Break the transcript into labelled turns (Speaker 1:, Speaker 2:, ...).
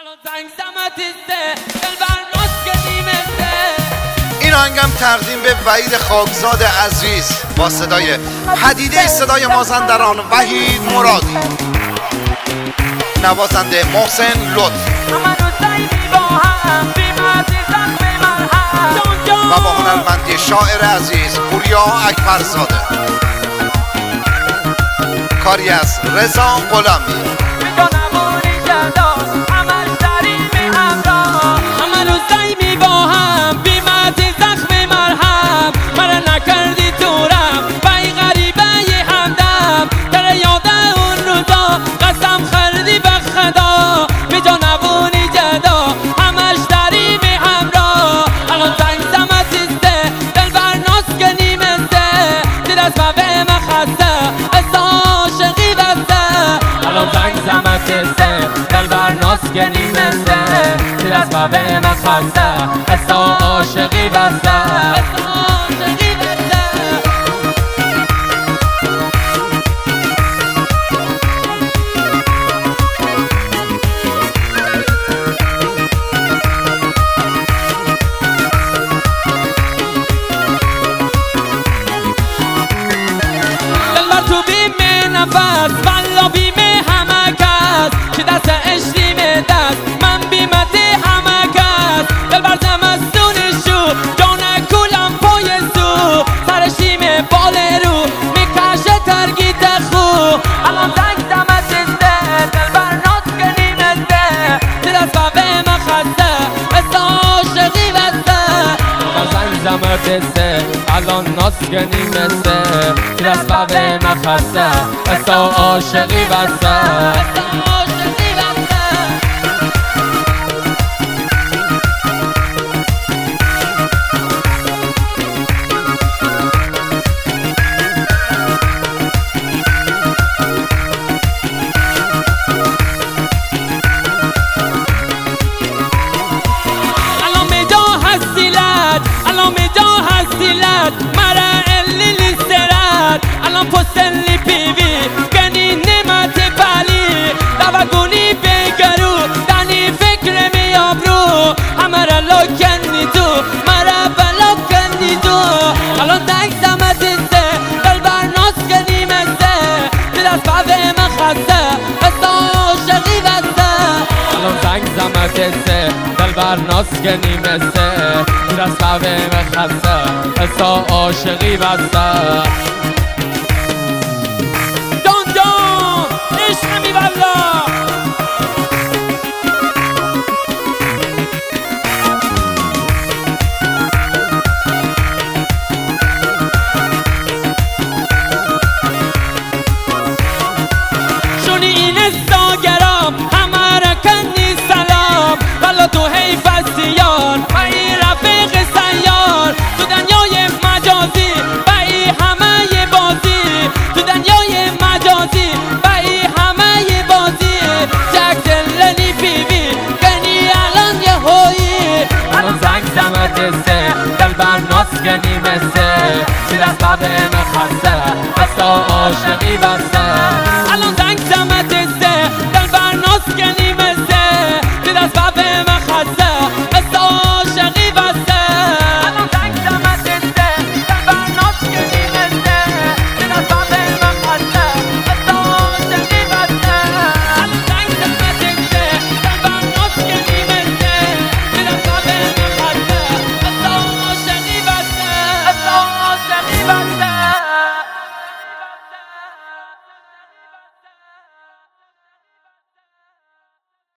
Speaker 1: این آهنگم تقدیم به وحید خاکزاد عزیز با صدای پدیده صدای مازندران وحید مرادی، نوازنده محسن لطف و با هنرمندی شاعر عزیز پوریا اکبرزاده، کاری از رضا غلامی.
Speaker 2: گنی مسته تیر از بابه من خواسته استا عاشقی بسته دلبر تو بیم نفس والا بیم همه کس که دست اشتی من بیمت همه کس دلبر زمستونشو جانه کولم پای سو سرشیم بال رو میکشه ترگیت خو الان زنگ زمستسته دلبر ناز کنیمسته تیر از بابه مخسته مثل عاشقی بسته زنگ زمستسته الان ناز کنیمسته تیر از بابه مخسته مثل عاشقی بسته مرا الی لیسترات الان پستلی پیوی کنی نمت بالی دوگونی بگرو دانی فکر می آبرو همرا لکنی تو مرا بلا کنی تو الان دنگ زمتسته دلبر ناز کنی مسته دل از بابه مخسته بستا عاشقی بسته الان دنگ زمتسته دلبر ناز کنی مسته دل از بابه مخسته بستا عاشقی بسته دون دون عشق می والا شونی این استاگرام همه را کنی سلام والا تو حیف است یار ای رفیق سیار تو دنیای مجازی و ای همه بازی تو دنیای مجازی و ای همه بازی جک دلنی پیوی کنی الان یه هایی الان زنگ زمتسته دلبر ناز کنی مسته تیر از بابه مخسته بستا عاشقی بسته